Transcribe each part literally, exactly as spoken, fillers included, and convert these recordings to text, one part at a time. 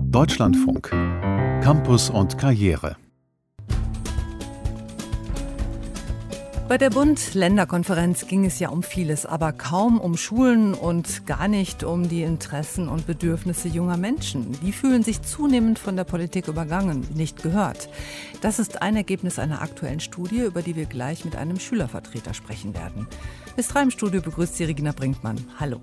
Deutschlandfunk. Campus und Karriere. Bei der Bund-Länder-Konferenz ging es ja um vieles, aber kaum um Schulen und gar nicht um die Interessen und Bedürfnisse junger Menschen. Die fühlen sich zunehmend von der Politik übergangen, nicht gehört. Das ist ein Ergebnis einer aktuellen Studie, über die wir gleich mit einem Schülervertreter sprechen werden. Bis drei im Studio begrüßt Sie Regina Brinkmann. Hallo.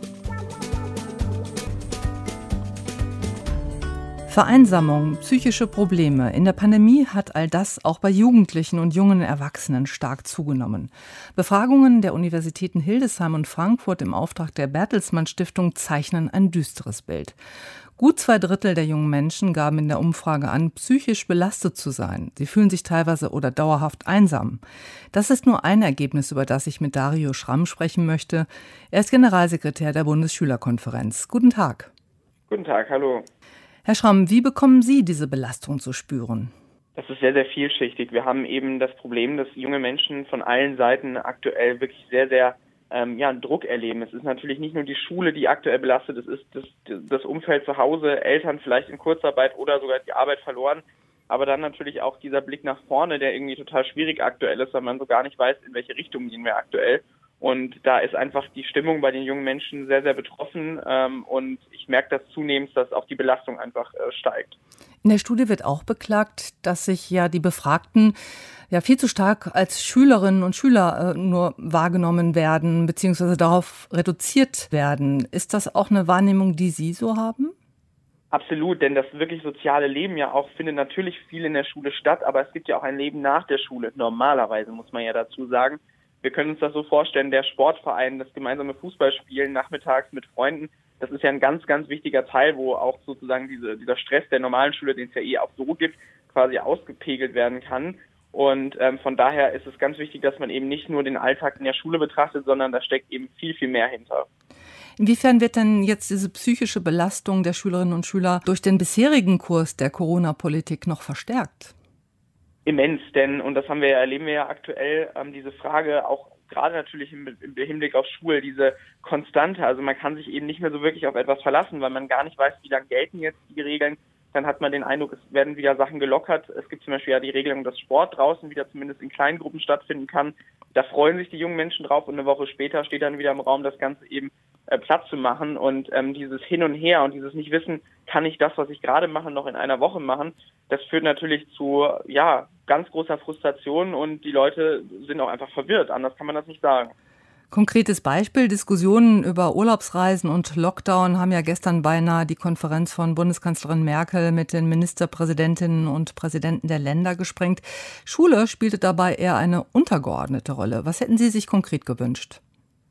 Vereinsamung, psychische Probleme. In der Pandemie hat all das auch bei Jugendlichen und jungen Erwachsenen stark zugenommen. Befragungen der Universitäten Hildesheim und Frankfurt im Auftrag der Bertelsmann Stiftung zeichnen ein düsteres Bild. Gut zwei Drittel der jungen Menschen gaben in der Umfrage an, psychisch belastet zu sein. Sie fühlen sich teilweise oder dauerhaft einsam. Das ist nur ein Ergebnis, über das ich mit Dario Schramm sprechen möchte. Er ist Generalsekretär der Bundesschülerkonferenz. Guten Tag. Guten Tag, hallo. Herr Schramm, wie bekommen Sie diese Belastung zu spüren? Das ist sehr, sehr vielschichtig. Wir haben eben das Problem, dass junge Menschen von allen Seiten aktuell wirklich sehr, sehr ähm, ja, Druck erleben. Es ist natürlich nicht nur die Schule, die aktuell belastet, es ist das, das Umfeld zu Hause, Eltern vielleicht in Kurzarbeit oder sogar die Arbeit verloren. Aber dann natürlich auch dieser Blick nach vorne, der irgendwie total schwierig aktuell ist, weil man so gar nicht weiß, in welche Richtung gehen wir aktuell. Und da ist einfach die Stimmung bei den jungen Menschen sehr, sehr betroffen. Ähm, und ich merke das zunehmend, dass auch die Belastung einfach äh, steigt. In der Studie wird auch beklagt, dass sich ja die Befragten ja viel zu stark als Schülerinnen und Schüler äh, nur wahrgenommen werden, beziehungsweise darauf reduziert werden. Ist das auch eine Wahrnehmung, die Sie so haben? Absolut, denn das wirklich soziale Leben ja auch findet natürlich viel in der Schule statt, aber es gibt ja auch ein Leben nach der Schule. Normalerweise muss man ja dazu sagen. Wir können uns das so vorstellen, der Sportverein, das gemeinsame Fußballspielen nachmittags mit Freunden, das ist ja ein ganz, ganz wichtiger Teil, wo auch sozusagen diese, dieser Stress der normalen Schule, den es ja eh auch so gibt, quasi ausgepegelt werden kann. Und ähm, von daher ist es ganz wichtig, dass man eben nicht nur den Alltag in der Schule betrachtet, sondern da steckt eben viel, viel mehr hinter. Inwiefern wird denn jetzt diese psychische Belastung der Schülerinnen und Schüler durch den bisherigen Kurs der Corona-Politik noch verstärkt? Immens, denn, und das haben wir ja, erleben wir ja aktuell, ähm, diese Frage auch gerade natürlich im, im Hinblick auf Schule, diese Konstante, also man kann sich eben nicht mehr so wirklich auf etwas verlassen, weil man gar nicht weiß, wie lange gelten jetzt die Regeln. Dann hat man den Eindruck, es werden wieder Sachen gelockert. Es gibt zum Beispiel ja die Regelung, dass Sport draußen wieder zumindest in kleinen Gruppen stattfinden kann. Da freuen sich die jungen Menschen drauf und eine Woche später steht dann wieder im Raum, das Ganze eben äh, Platz zu machen. Und ähm, dieses Hin und Her und dieses Nicht-Wissen, kann ich das, was ich gerade mache, noch in einer Woche machen, das führt natürlich zu, ja, ganz großer Frustration und die Leute sind auch einfach verwirrt. Anders kann man das nicht sagen. Konkretes Beispiel, Diskussionen über Urlaubsreisen und Lockdown haben ja gestern beinahe die Konferenz von Bundeskanzlerin Merkel mit den Ministerpräsidentinnen und Präsidenten der Länder gesprengt. Schule spielte dabei eher eine untergeordnete Rolle. Was hätten Sie sich konkret gewünscht?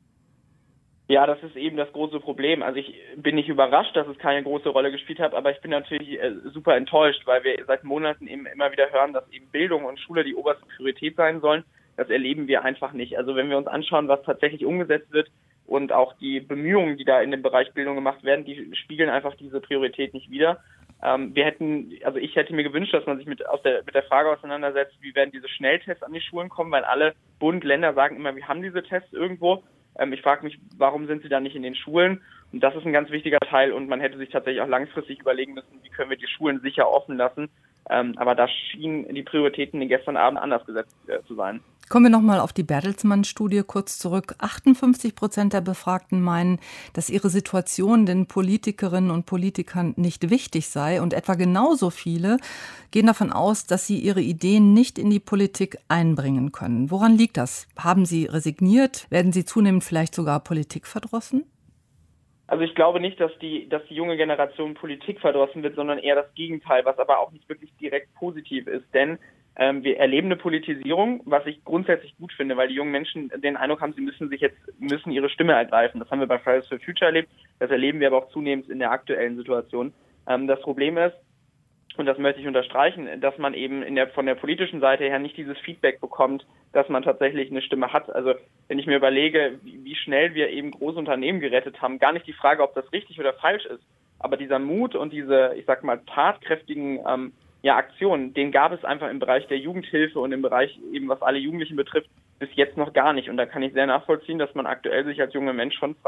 Ja, das ist eben das große Problem. Also ich bin nicht überrascht, dass es keine große Rolle gespielt hat, aber ich bin natürlich äh, super enttäuscht, weil wir seit Monaten eben immer wieder hören, dass eben Bildung und Schule die oberste Priorität sein sollen. Das erleben wir einfach nicht. Also wenn wir uns anschauen, was tatsächlich umgesetzt wird und auch die Bemühungen, die da in dem Bereich Bildung gemacht werden, die spiegeln einfach diese Priorität nicht wider. Ähm, wir hätten, also ich hätte mir gewünscht, dass man sich mit, aus der, mit der Frage auseinandersetzt, wie werden diese Schnelltests an die Schulen kommen, weil alle Bund, Länder sagen immer, wir haben diese Tests irgendwo. Ähm, ich frage mich, warum sind sie da nicht in den Schulen? Und das ist ein ganz wichtiger Teil und man hätte sich tatsächlich auch langfristig überlegen müssen, wie können wir die Schulen sicher offen lassen. Ähm, aber da schienen die Prioritäten gestern Abend anders gesetzt äh, zu sein. Kommen wir nochmal auf die Bertelsmann-Studie kurz zurück. achtundfünfzig Prozent der Befragten meinen, dass ihre Situation den Politikerinnen und Politikern nicht wichtig sei. Und etwa genauso viele gehen davon aus, dass sie ihre Ideen nicht in die Politik einbringen können. Woran liegt das? Haben sie resigniert? Werden sie zunehmend vielleicht sogar politikverdrossen? Also ich glaube nicht, dass die, dass die junge Generation Politik verdrossen wird, sondern eher das Gegenteil, was aber auch nicht wirklich direkt positiv ist. Denn ähm, wir erleben eine Politisierung, was ich grundsätzlich gut finde, weil die jungen Menschen den Eindruck haben, sie müssen sich jetzt, müssen ihre Stimme ergreifen. Das haben wir bei Fridays for Future erlebt, das erleben wir aber auch zunehmend in der aktuellen Situation. Ähm, das Problem ist, und das möchte ich unterstreichen, dass man eben in der, von der politischen Seite her nicht dieses Feedback bekommt, dass man tatsächlich eine Stimme hat. Also wenn ich mir überlege, wie, wie schnell wir eben große Unternehmen gerettet haben, gar nicht die Frage, ob das richtig oder falsch ist, aber dieser Mut und diese, ich sag mal, tatkräftigen ähm, ja, Aktionen, den gab es einfach im Bereich der Jugendhilfe und im Bereich eben, was alle Jugendlichen betrifft, bis jetzt noch gar nicht. Und da kann ich sehr nachvollziehen, dass man aktuell sich als junger Mensch schon fragt,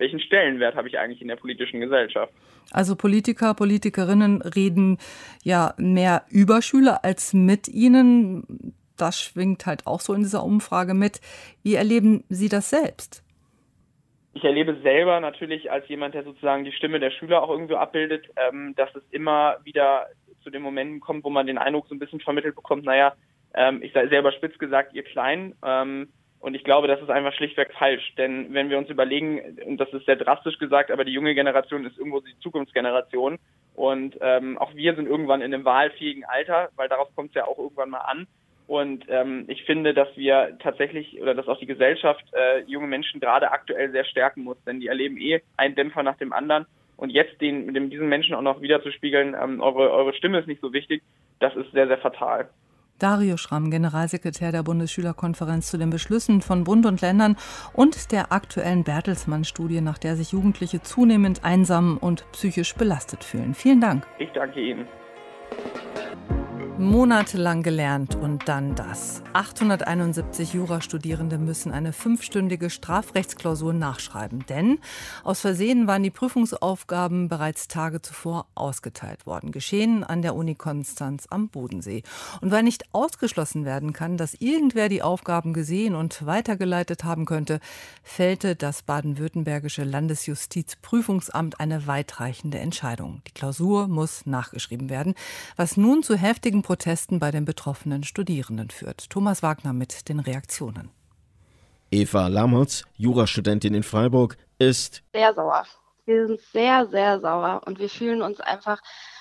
welchen Stellenwert habe ich eigentlich in der politischen Gesellschaft. Also Politiker, Politikerinnen reden ja mehr über Schüler als mit ihnen. Das schwingt halt auch so in dieser Umfrage mit. Wie erleben Sie das selbst? Ich erlebe selber natürlich als jemand, der sozusagen die Stimme der Schüler auch irgendwo abbildet, ähm, dass es immer wieder zu den Momenten kommt, wo man den Eindruck so ein bisschen vermittelt bekommt, naja, ähm, ich sage selber spitz gesagt, ihr Kleinen. Ähm, und ich glaube, das ist einfach schlichtweg falsch. Denn wenn wir uns überlegen, und das ist sehr drastisch gesagt, aber die junge Generation ist irgendwo die Zukunftsgeneration. Und ähm, auch wir sind irgendwann in einem wahlfähigen Alter, weil darauf kommt es ja auch irgendwann mal an. Und ähm, ich finde, dass wir tatsächlich oder dass auch die Gesellschaft äh, junge Menschen gerade aktuell sehr stärken muss, denn die erleben eh einen Dämpfer nach dem anderen. Und jetzt den, dem, diesen Menschen auch noch wieder zu spiegeln, ähm, eure, eure Stimme ist nicht so wichtig, das ist sehr, sehr fatal. Dario Schramm, Generalsekretär der Bundesschülerkonferenz zu den Beschlüssen von Bund und Ländern und der aktuellen Bertelsmann-Studie, nach der sich Jugendliche zunehmend einsam und psychisch belastet fühlen. Vielen Dank. Ich danke Ihnen. Monatelang gelernt und dann das. achthunderteinundsiebzig Jurastudierende müssen eine fünfstündige Strafrechtsklausur nachschreiben, denn aus Versehen waren die Prüfungsaufgaben bereits Tage zuvor ausgeteilt worden. Geschehen an der Uni Konstanz am Bodensee. Und weil nicht ausgeschlossen werden kann, dass irgendwer die Aufgaben gesehen und weitergeleitet haben könnte, fällte das baden-württembergische Landesjustizprüfungsamt eine weitreichende Entscheidung. Die Klausur muss nachgeschrieben werden, was nun zu heftigen Protesten bei den betroffenen Studierenden führt. Thomas Wagner mit den Reaktionen. Eva Lammertz, Jurastudentin in Freiburg, ist sehr sauer. Wir sind sehr, sehr sauer und wir fühlen uns einfach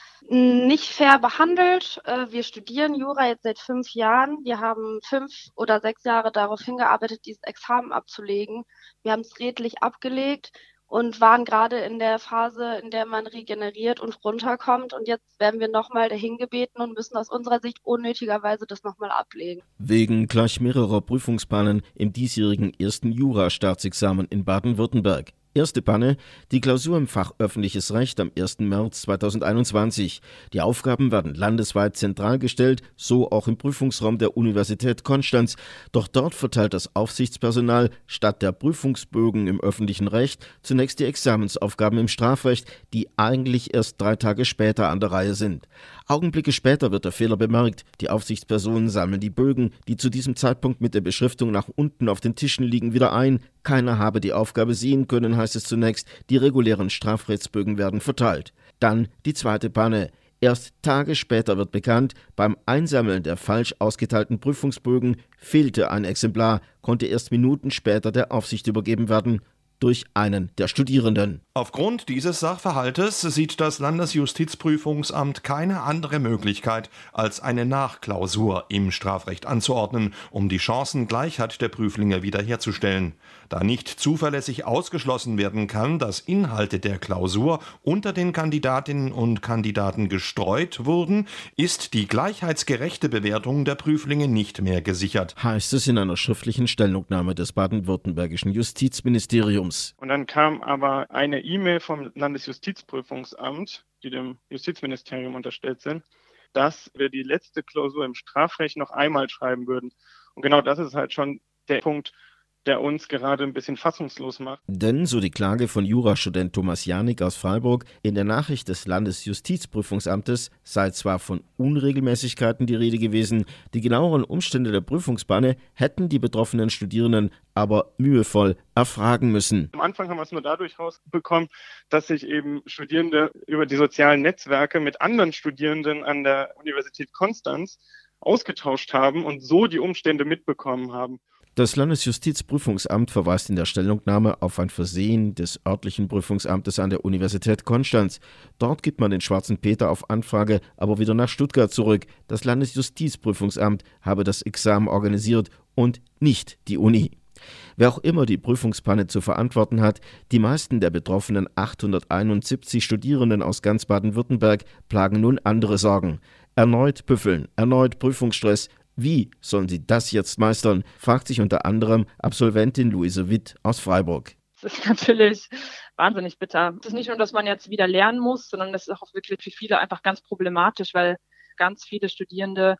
nicht fair behandelt. Wir studieren Jura jetzt seit fünf Jahren. Wir haben fünf oder sechs Jahre darauf hingearbeitet, dieses Examen abzulegen. Wir haben es redlich abgelegt und waren gerade in der Phase, in der man regeneriert und runterkommt. Und jetzt werden wir nochmal dahin gebeten und müssen aus unserer Sicht unnötigerweise das nochmal ablegen. Wegen gleich mehrerer Prüfungspannen im diesjährigen ersten Jura-Staatsexamen in Baden-Württemberg. Erste Panne, die Klausur im Fach Öffentliches Recht am ersten März zweitausendeinundzwanzig. Die Aufgaben werden landesweit zentral gestellt, so auch im Prüfungsraum der Universität Konstanz. Doch dort verteilt das Aufsichtspersonal statt der Prüfungsbögen im öffentlichen Recht zunächst die Examensaufgaben im Strafrecht, die eigentlich erst drei Tage später an der Reihe sind. Augenblicke später wird der Fehler bemerkt. Die Aufsichtspersonen sammeln die Bögen, die zu diesem Zeitpunkt mit der Beschriftung nach unten auf den Tischen liegen, wieder ein. Keiner habe die Aufgabe sehen können, heißt es zunächst. Die regulären Strafrechtsbögen werden verteilt. Dann die zweite Panne. Erst Tage später wird bekannt, beim Einsammeln der falsch ausgeteilten Prüfungsbögen fehlte ein Exemplar, konnte erst Minuten später der Aufsicht übergeben werden. Durch einen der Studierenden. Aufgrund dieses Sachverhaltes sieht das Landesjustizprüfungsamt keine andere Möglichkeit, als eine Nachklausur im Strafrecht anzuordnen, um die Chancengleichheit der Prüflinge wiederherzustellen. Da nicht zuverlässig ausgeschlossen werden kann, dass Inhalte der Klausur unter den Kandidatinnen und Kandidaten gestreut wurden, ist die gleichheitsgerechte Bewertung der Prüflinge nicht mehr gesichert, heißt es in einer schriftlichen Stellungnahme des baden-württembergischen Justizministeriums. Und dann kam aber eine E-Mail vom Landesjustizprüfungsamt, die dem Justizministerium unterstellt sind, dass wir die letzte Klausur im Strafrecht noch einmal schreiben würden. Und genau das ist halt schon der Punkt, der uns gerade ein bisschen fassungslos macht. Denn, so die Klage von Jurastudent Thomas Janik aus Freiburg, in der Nachricht des Landesjustizprüfungsamtes sei zwar von Unregelmäßigkeiten die Rede gewesen, die genaueren Umstände der Prüfungspanne hätten die betroffenen Studierenden aber mühevoll erfragen müssen. Am Anfang haben wir es nur dadurch rausbekommen, dass sich eben Studierende über die sozialen Netzwerke mit anderen Studierenden an der Universität Konstanz ausgetauscht haben und so die Umstände mitbekommen haben. Das Landesjustizprüfungsamt verweist in der Stellungnahme auf ein Versehen des örtlichen Prüfungsamtes an der Universität Konstanz. Dort gibt man den schwarzen Peter auf Anfrage aber wieder nach Stuttgart zurück. Das Landesjustizprüfungsamt habe das Examen organisiert und nicht die Uni. Wer auch immer die Prüfungspanne zu verantworten hat, die meisten der betroffenen achthunderteinundsiebzig Studierenden aus ganz Baden-Württemberg plagen nun andere Sorgen. Erneut Büffeln, erneut Prüfungsstress. Wie sollen sie das jetzt meistern, fragt sich unter anderem Absolventin Luise Witt aus Freiburg. Das ist natürlich wahnsinnig bitter. Es ist nicht nur, dass man jetzt wieder lernen muss, sondern das ist auch wirklich für viele einfach ganz problematisch, weil ganz viele Studierende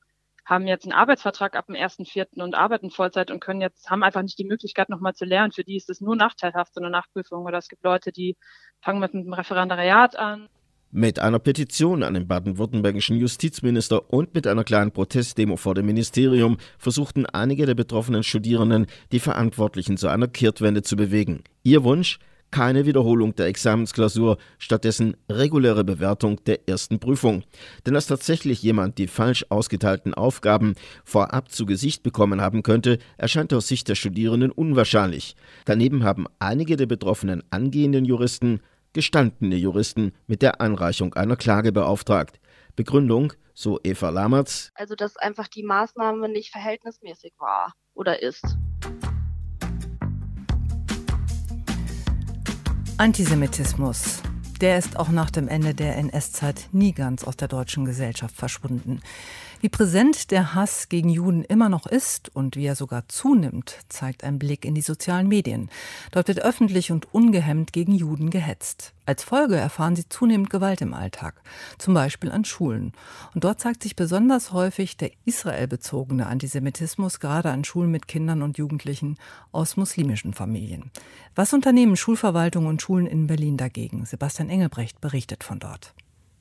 haben jetzt einen Arbeitsvertrag ab dem ersten vierten und arbeiten Vollzeit und können jetzt, haben einfach nicht die Möglichkeit, nochmal zu lernen. Für die ist es nur nachteilhaft, so eine Nachprüfung. Oder es gibt Leute, die fangen mit einem Referendariat an. Mit einer Petition an den baden-württembergischen Justizminister und mit einer kleinen Protestdemo vor dem Ministerium versuchten einige der betroffenen Studierenden, die Verantwortlichen zu einer Kehrtwende zu bewegen. Ihr Wunsch? Keine Wiederholung der Examensklausur, stattdessen reguläre Bewertung der ersten Prüfung. Denn dass tatsächlich jemand die falsch ausgeteilten Aufgaben vorab zu Gesicht bekommen haben könnte, erscheint aus Sicht der Studierenden unwahrscheinlich. Daneben haben einige der betroffenen angehenden Juristen gestandene Juristen mit der Einreichung einer Klage beauftragt. Begründung, so Eva Lamertz. Also, dass einfach die Maßnahme nicht verhältnismäßig war oder ist. Antisemitismus, der ist auch nach dem Ende der N S-Zeit nie ganz aus der deutschen Gesellschaft verschwunden. Wie präsent der Hass gegen Juden immer noch ist und wie er sogar zunimmt, zeigt ein Blick in die sozialen Medien. Dort wird öffentlich und ungehemmt gegen Juden gehetzt. Als Folge erfahren sie zunehmend Gewalt im Alltag, zum Beispiel an Schulen. Und dort zeigt sich besonders häufig der israelbezogene Antisemitismus, gerade an Schulen mit Kindern und Jugendlichen aus muslimischen Familien. Was unternehmen Schulverwaltungen und Schulen in Berlin dagegen? Sebastian Engelbrecht berichtet von dort.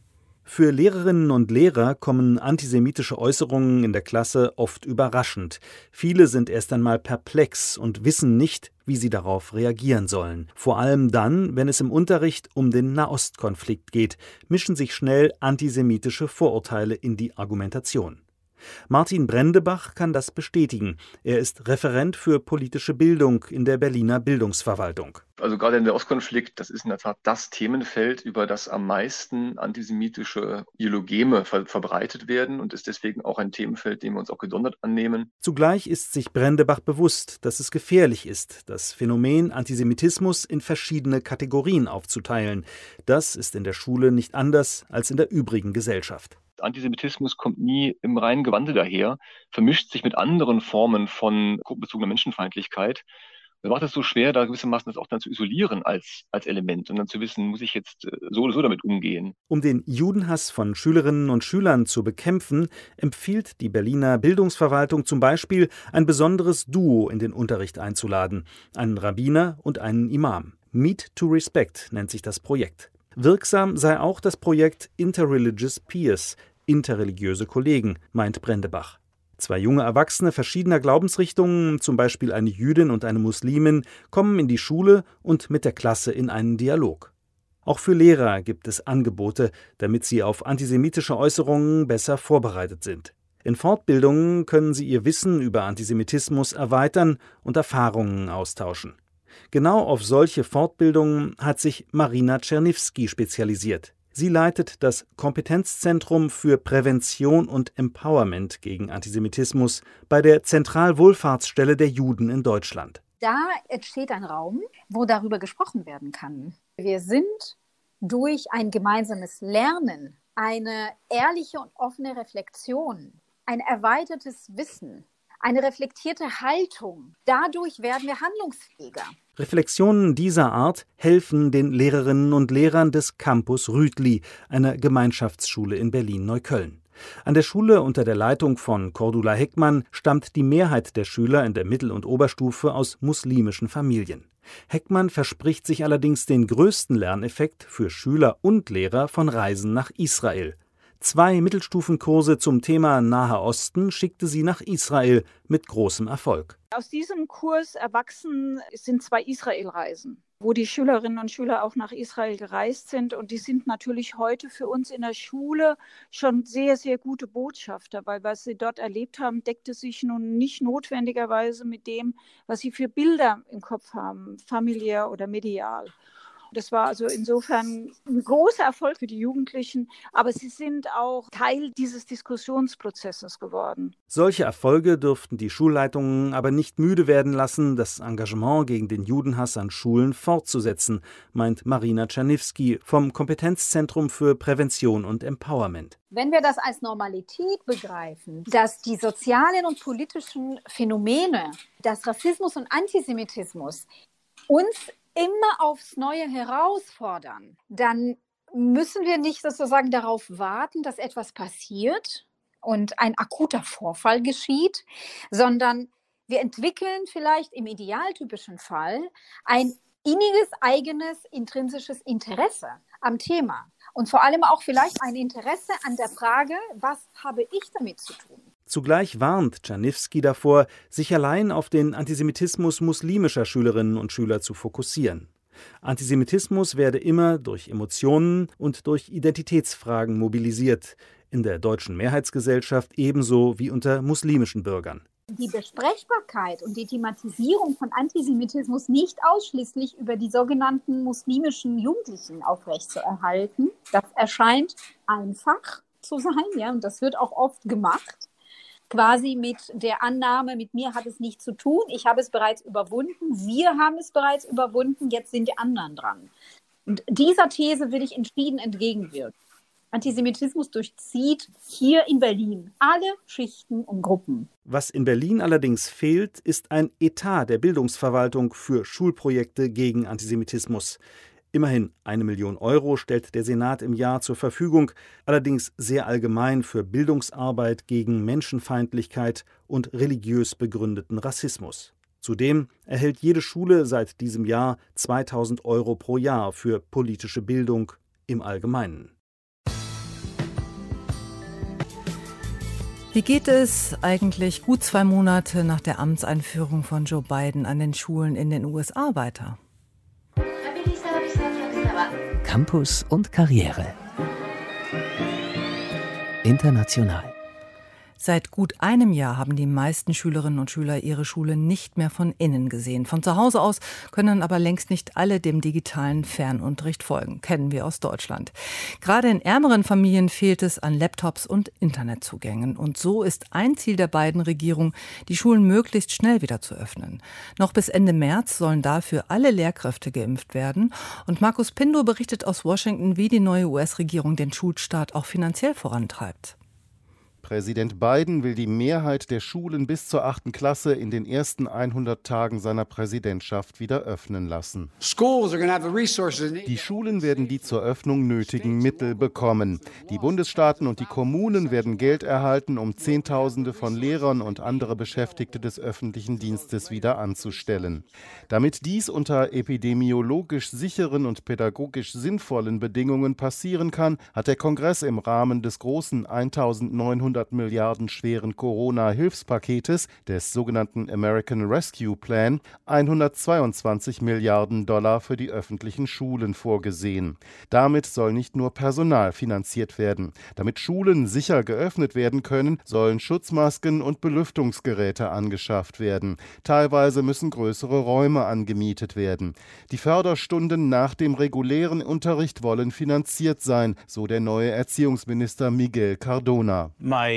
Für Lehrerinnen und Lehrer kommen antisemitische Äußerungen in der Klasse oft überraschend. Viele sind erst einmal perplex und wissen nicht, wie sie darauf reagieren sollen. Vor allem dann, wenn es im Unterricht um den Nahostkonflikt geht, mischen sich schnell antisemitische Vorurteile in die Argumentation. Martin Brendebach kann das bestätigen. Er ist Referent für politische Bildung in der Berliner Bildungsverwaltung. Also gerade in der Ostkonflikt, das ist in der Tat das Themenfeld, über das am meisten antisemitische Ideologeme ver- verbreitet werden und ist deswegen auch ein Themenfeld, dem wir uns auch gesondert annehmen. Zugleich ist sich Brendebach bewusst, dass es gefährlich ist, das Phänomen Antisemitismus in verschiedene Kategorien aufzuteilen. Das ist in der Schule nicht anders als in der übrigen Gesellschaft. Antisemitismus kommt nie im reinen Gewande daher, vermischt sich mit anderen Formen von gruppenbezogener Menschenfeindlichkeit. Das macht es so schwer, da gewissermaßen das auch dann zu isolieren als, als Element und dann zu wissen, muss ich jetzt so oder so damit umgehen. Um den Judenhass von Schülerinnen und Schülern zu bekämpfen, empfiehlt die Berliner Bildungsverwaltung zum Beispiel, ein besonderes Duo in den Unterricht einzuladen, einen Rabbiner und einen Imam. Meet to Respect nennt sich das Projekt. Wirksam sei auch das Projekt Interreligious Peers, interreligiöse Kollegen, meint Brendebach. Zwei junge Erwachsene verschiedener Glaubensrichtungen, zum Beispiel eine Jüdin und eine Muslimin, kommen in die Schule und mit der Klasse in einen Dialog. Auch für Lehrer gibt es Angebote, damit sie auf antisemitische Äußerungen besser vorbereitet sind. In Fortbildungen können sie ihr Wissen über Antisemitismus erweitern und Erfahrungen austauschen. Genau auf solche Fortbildungen hat sich Marina Czerniewski spezialisiert. Sie leitet das Kompetenzzentrum für Prävention und Empowerment gegen Antisemitismus bei der Zentralwohlfahrtsstelle der Juden in Deutschland. Da entsteht ein Raum, wo darüber gesprochen werden kann. Wir sind durch ein gemeinsames Lernen, eine ehrliche und offene Reflexion, ein erweitertes Wissen, eine reflektierte Haltung. Dadurch werden wir handlungsfähiger. Reflexionen dieser Art helfen den Lehrerinnen und Lehrern des Campus Rütli, einer Gemeinschaftsschule in Berlin-Neukölln. An der Schule unter der Leitung von Cordula Heckmann stammt die Mehrheit der Schüler in der Mittel- und Oberstufe aus muslimischen Familien. Heckmann verspricht sich allerdings den größten Lerneffekt für Schüler und Lehrer von Reisen nach Israel. Zwei Mittelstufenkurse zum Thema Naher Osten schickte sie nach Israel mit großem Erfolg. Aus diesem Kurs erwachsen sind zwei Israelreisen, wo die Schülerinnen und Schüler auch nach Israel gereist sind. Und die sind natürlich heute für uns in der Schule schon sehr, sehr gute Botschafter, weil was sie dort erlebt haben, deckte sich nun nicht notwendigerweise mit dem, was sie für Bilder im Kopf haben, familiär oder medial. Das war also insofern ein großer Erfolg für die Jugendlichen, aber sie sind auch Teil dieses Diskussionsprozesses geworden. Solche Erfolge dürften die Schulleitungen aber nicht müde werden lassen, das Engagement gegen den Judenhass an Schulen fortzusetzen, meint Marina Czerniewski vom Kompetenzzentrum für Prävention und Empowerment. Wenn wir das als Normalität begreifen, dass die sozialen und politischen Phänomene, dass Rassismus und Antisemitismus uns immer aufs Neue herausfordern, dann müssen wir nicht sozusagen darauf warten, dass etwas passiert, und ein akuter Vorfall geschieht, sondern wir entwickeln vielleicht im idealtypischen Fall ein inniges, eigenes, intrinsisches Interesse am Thema und vor allem auch vielleicht ein Interesse an der Frage, was habe ich damit zu tun? Zugleich warnt Czarniewski davor, sich allein auf den Antisemitismus muslimischer Schülerinnen und Schüler zu fokussieren. Antisemitismus werde immer durch Emotionen und durch Identitätsfragen mobilisiert, in der deutschen Mehrheitsgesellschaft ebenso wie unter muslimischen Bürgern. Die Besprechbarkeit und die Thematisierung von Antisemitismus nicht ausschließlich über die sogenannten muslimischen Jugendlichen aufrechtzuerhalten, das erscheint einfach zu sein, ja, und das wird auch oft gemacht, quasi mit der Annahme, mit mir hat es nichts zu tun, ich habe es bereits überwunden, wir haben es bereits überwunden, jetzt sind die anderen dran. Und dieser These will ich entschieden entgegenwirken. Antisemitismus durchzieht hier in Berlin alle Schichten und Gruppen. Was in Berlin allerdings fehlt, ist ein Etat der Bildungsverwaltung für Schulprojekte gegen Antisemitismus. Immerhin eine Million Euro stellt der Senat im Jahr zur Verfügung, allerdings sehr allgemein für Bildungsarbeit gegen Menschenfeindlichkeit und religiös begründeten Rassismus. Zudem erhält jede Schule seit diesem Jahr zweitausend Euro pro Jahr für politische Bildung im Allgemeinen. Wie geht es eigentlich gut zwei Monate nach der Amtseinführung von Joe Biden an den Schulen in den U S A weiter? Campus und Karriere. International. Seit gut einem Jahr haben die meisten Schülerinnen und Schüler ihre Schule nicht mehr von innen gesehen. Von zu Hause aus können aber längst nicht alle dem digitalen Fernunterricht folgen. Kennen wir aus Deutschland. Gerade in ärmeren Familien fehlt es an Laptops und Internetzugängen. Und so ist ein Ziel der beiden Regierungen, die Schulen möglichst schnell wieder zu öffnen. Noch bis Ende März sollen dafür alle Lehrkräfte geimpft werden. Und Markus Pindo berichtet aus Washington, wie die neue U S-Regierung den Schulstart auch finanziell vorantreibt. Präsident Biden will die Mehrheit der Schulen bis zur achten Klasse in den ersten hundert Tagen seiner Präsidentschaft wieder öffnen lassen. Die Schulen werden die zur Öffnung nötigen Mittel bekommen. Die Bundesstaaten und die Kommunen werden Geld erhalten, um Zehntausende von Lehrern und andere Beschäftigte des öffentlichen Dienstes wieder anzustellen. Damit dies unter epidemiologisch sicheren und pädagogisch sinnvollen Bedingungen passieren kann, hat der Kongress im Rahmen des großen eintausendneunhundert Milliarden schweren Corona-Hilfspaketes des sogenannten American Rescue Plan hundertzweiundzwanzig Milliarden Dollar für die öffentlichen Schulen vorgesehen. Damit soll nicht nur Personal finanziert werden. Damit Schulen sicher geöffnet werden können, sollen Schutzmasken und Belüftungsgeräte angeschafft werden. Teilweise müssen größere Räume angemietet werden. Die Förderstunden nach dem regulären Unterricht wollen finanziert sein, so der neue Erziehungsminister Miguel Cardona.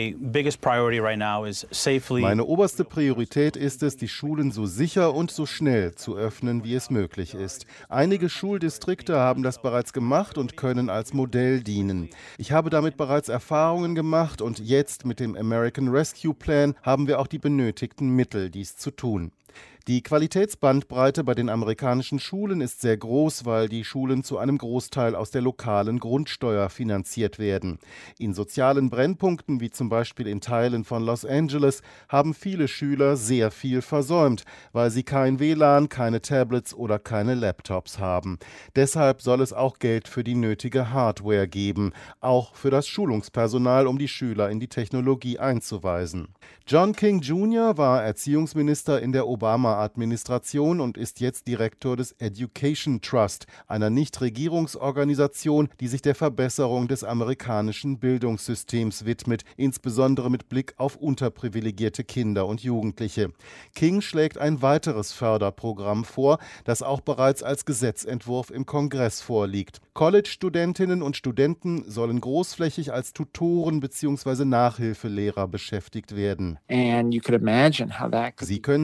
Meine oberste Priorität ist es, die Schulen so sicher und so schnell zu öffnen, wie es möglich ist. Einige Schuldistrikte haben das bereits gemacht und können als Modell dienen. Ich habe damit bereits Erfahrungen gemacht und jetzt mit dem American Rescue Plan haben wir auch die benötigten Mittel, dies zu tun. Die Qualitätsbandbreite bei den amerikanischen Schulen ist sehr groß, weil die Schulen zu einem Großteil aus der lokalen Grundsteuer finanziert werden. In sozialen Brennpunkten, wie zum Beispiel in Teilen von Los Angeles, haben viele Schüler sehr viel versäumt, weil sie kein W L A N, keine Tablets oder keine Laptops haben. Deshalb soll es auch Geld für die nötige Hardware geben, auch für das Schulungspersonal, um die Schüler in die Technologie einzuweisen. John King Junior war Erziehungsminister in der Obama-Administration und ist jetzt Direktor des Education Trust, einer Nichtregierungsorganisation, die sich der Verbesserung des amerikanischen Bildungssystems widmet, insbesondere mit Blick auf unterprivilegierte Kinder und Jugendliche. King schlägt ein weiteres Förderprogramm vor, das auch bereits als Gesetzentwurf im Kongress vorliegt. College-Studentinnen und Studenten sollen großflächig als Tutoren bzw. Nachhilfelehrer beschäftigt werden. Sie können sich vorstellen,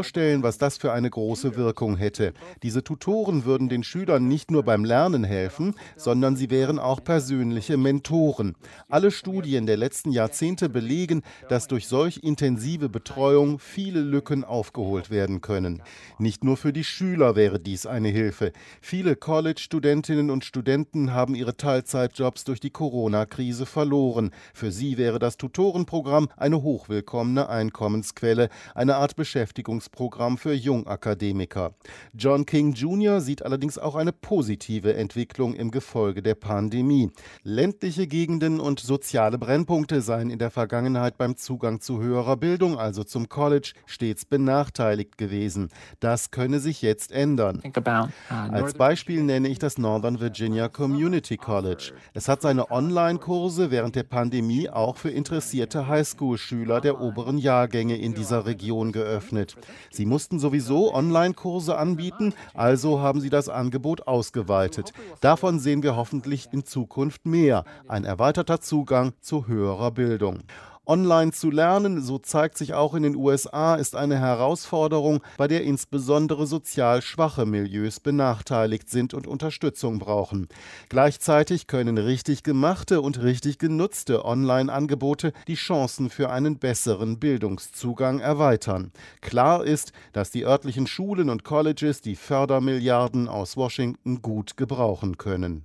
vorstellen, was das für eine große Wirkung hätte. Diese Tutoren würden den Schülern nicht nur beim Lernen helfen, sondern sie wären auch persönliche Mentoren. Alle Studien der letzten Jahrzehnte belegen, dass durch solch intensive Betreuung viele Lücken aufgeholt werden können. Nicht nur für die Schüler wäre dies eine Hilfe. Viele College-Studentinnen und Studenten haben ihre Teilzeitjobs durch die Corona-Krise verloren. Für sie wäre das Tutorenprogramm eine hochwillkommene Einkommensquelle, eine Art Beschäftigungsprogramm für Jungakademiker. John King Junior sieht allerdings auch eine positive Entwicklung im Gefolge der Pandemie. Ländliche Gegenden und soziale Brennpunkte seien in der Vergangenheit beim Zugang zu höherer Bildung, also zum College, stets benachteiligt gewesen. Das könne sich jetzt ändern. Als Beispiel nenne ich das Northern Virginia Community College. Es hat seine Online-Kurse während der Pandemie auch für interessierte Highschool-Schüler der oberen Jahrgänge in dieser Region geöffnet. Sie mussten sowieso Online-Kurse anbieten, also haben sie das Angebot ausgeweitet. Davon sehen wir hoffentlich in Zukunft mehr. Ein erweiterter Zugang zu höherer Bildung. Online zu lernen, so zeigt sich auch in den U S A, ist eine Herausforderung, bei der insbesondere sozial schwache Milieus benachteiligt sind und Unterstützung brauchen. Gleichzeitig können richtig gemachte und richtig genutzte Online-Angebote die Chancen für einen besseren Bildungszugang erweitern. Klar ist, dass die örtlichen Schulen und Colleges die Fördermilliarden aus Washington gut gebrauchen können.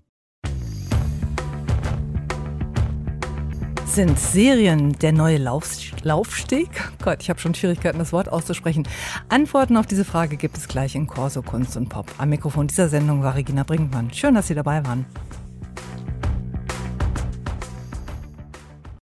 Sind Serien der neue Lauf Laufsteg? Gott, ich habe schon Schwierigkeiten, das Wort auszusprechen. Antworten auf diese Frage gibt es gleich in Corso Kunst und Pop. Am Mikrofon dieser Sendung war Regina Brinkmann. Schön, dass Sie dabei waren.